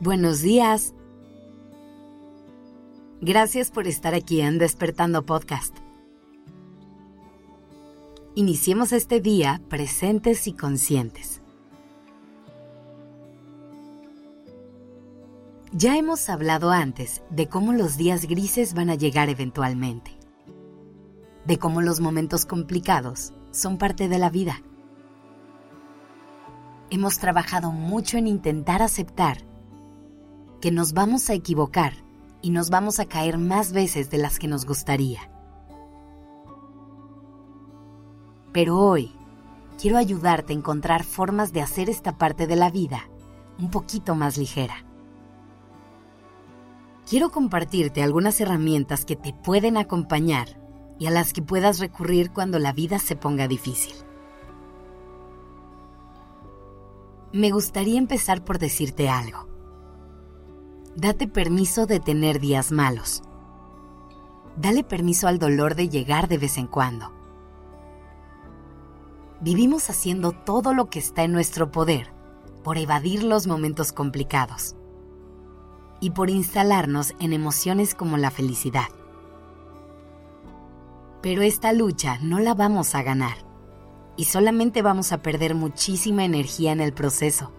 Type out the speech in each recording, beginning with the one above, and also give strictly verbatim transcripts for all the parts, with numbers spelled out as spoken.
Buenos días. Gracias por estar aquí en Despertando Podcast. Iniciemos este día presentes y conscientes. Ya hemos hablado antes de cómo los días grises van a llegar eventualmente, de cómo los momentos complicados son parte de la vida. Hemos trabajado mucho en intentar aceptar que nos vamos a equivocar y nos vamos a caer más veces de las que nos gustaría. Pero hoy quiero ayudarte a encontrar formas de hacer esta parte de la vida un poquito más ligera. Quiero compartirte algunas herramientas que te pueden acompañar y a las que puedas recurrir cuando la vida se ponga difícil. Me gustaría empezar por decirte algo. Date permiso de tener días malos. Dale permiso al dolor de llegar de vez en cuando. Vivimos haciendo todo lo que está en nuestro poder por evadir los momentos complicados y por instalarnos en emociones como la felicidad. Pero esta lucha no la vamos a ganar y solamente vamos a perder muchísima energía en el proceso.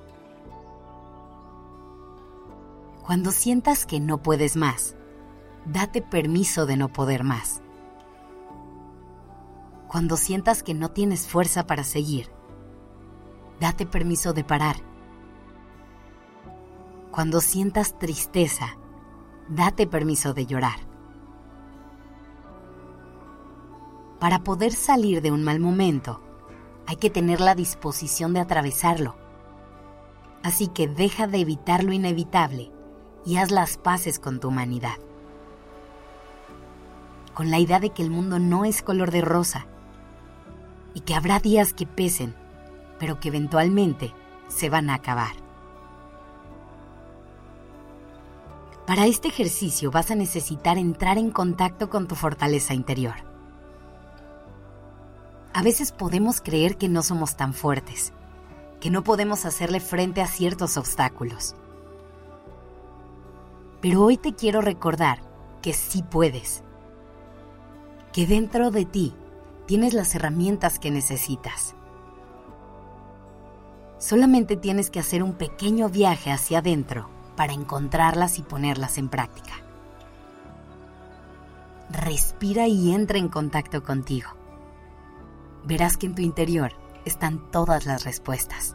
Cuando sientas que no puedes más, date permiso de no poder más. Cuando sientas que no tienes fuerza para seguir, date permiso de parar. Cuando sientas tristeza, date permiso de llorar. Para poder salir de un mal momento, hay que tener la disposición de atravesarlo. Así que deja de evitar lo inevitable y haz las paces con tu humanidad. Con la idea de que el mundo no es color de rosa y que habrá días que pesen, pero que eventualmente se van a acabar. Para este ejercicio vas a necesitar entrar en contacto con tu fortaleza interior. A veces podemos creer que no somos tan fuertes, que no podemos hacerle frente a ciertos obstáculos. Pero hoy te quiero recordar que sí puedes, que dentro de ti tienes las herramientas que necesitas. Solamente tienes que hacer un pequeño viaje hacia adentro para encontrarlas y ponerlas en práctica. Respira y entra en contacto contigo. Verás que en tu interior están todas las respuestas.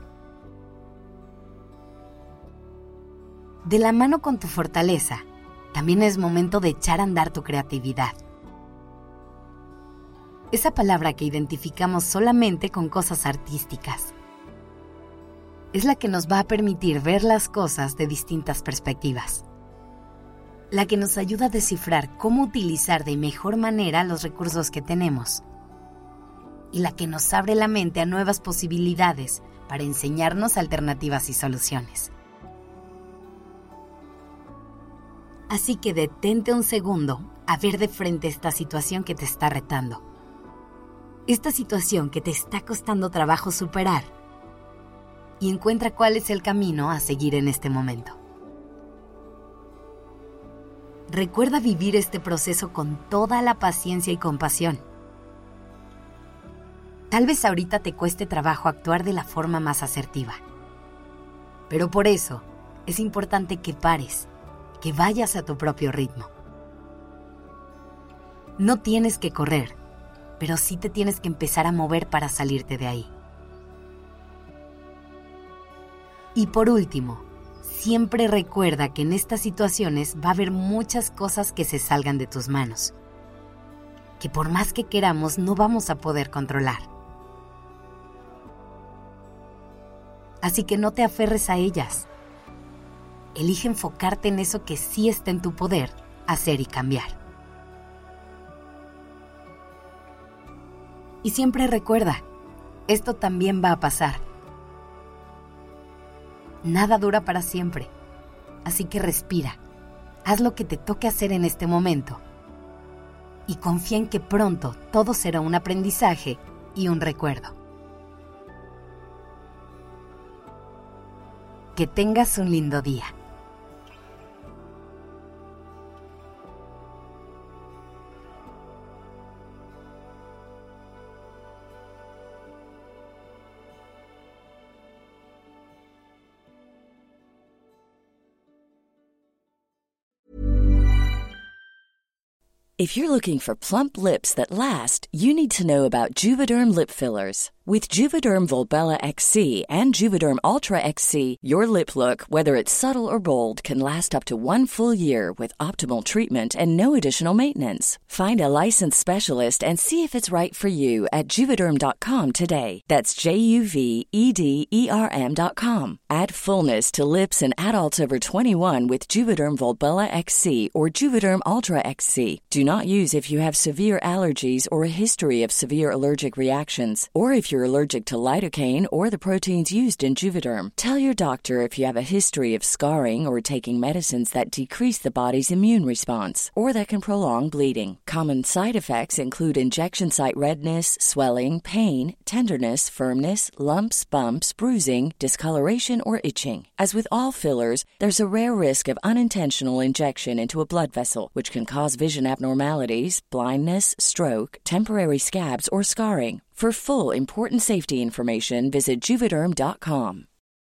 De la mano con tu fortaleza, también es momento de echar a andar tu creatividad. Esa palabra que identificamos solamente con cosas artísticas. Es la que nos va a permitir ver las cosas de distintas perspectivas. La que nos ayuda a descifrar cómo utilizar de mejor manera los recursos que tenemos. Y la que nos abre la mente a nuevas posibilidades para enseñarnos alternativas y soluciones. Así que detente un segundo a ver de frente esta situación que te está retando. Esta situación que te está costando trabajo superar. Y encuentra cuál es el camino a seguir en este momento. Recuerda vivir este proceso con toda la paciencia y compasión. Tal vez ahorita te cueste trabajo actuar de la forma más asertiva. Pero por eso es importante que pares, que vayas a tu propio ritmo. No tienes que correr, pero sí te tienes que empezar a mover para salirte de ahí. Y por último, siempre recuerda que en estas situaciones va a haber muchas cosas que se salgan de tus manos, que por más que queramos no vamos a poder controlar. Así que no te aferres a ellas. Elige enfocarte en eso que sí está en tu poder hacer y cambiar. Y siempre recuerda, esto también va a pasar. Nada dura para siempre, así que respira, haz lo que te toque hacer en este momento y confía en que pronto todo será un aprendizaje y un recuerdo. Que tengas un lindo día. If you're looking for plump lips that last, you need to know about Juvederm lip fillers. With Juvederm Volbella X C and Juvederm Ultra X C, your lip look, whether it's subtle or bold, can last up to one full year with optimal treatment and no additional maintenance. Find a licensed specialist and see if it's right for you at Juvederm dot com today. That's J U V E D E R M dot com. Add fullness to lips in adults over twenty-one with Juvederm Volbella X C or Juvederm Ultra X C. Do not use if you have severe allergies or a history of severe allergic reactions, or if you're allergic to lidocaine or the proteins used in Juvederm. Tell your doctor if you have a history of scarring or taking medicines that decrease the body's immune response or that can prolong bleeding. Common side effects include injection site redness, swelling, pain, tenderness, firmness, lumps, bumps, bruising, discoloration, or itching. As with all fillers, there's a rare risk of unintentional injection into a blood vessel, which can cause vision abnormalities, blindness, stroke, temporary scabs, or scarring. For full, important safety information, visit Juvederm dot com.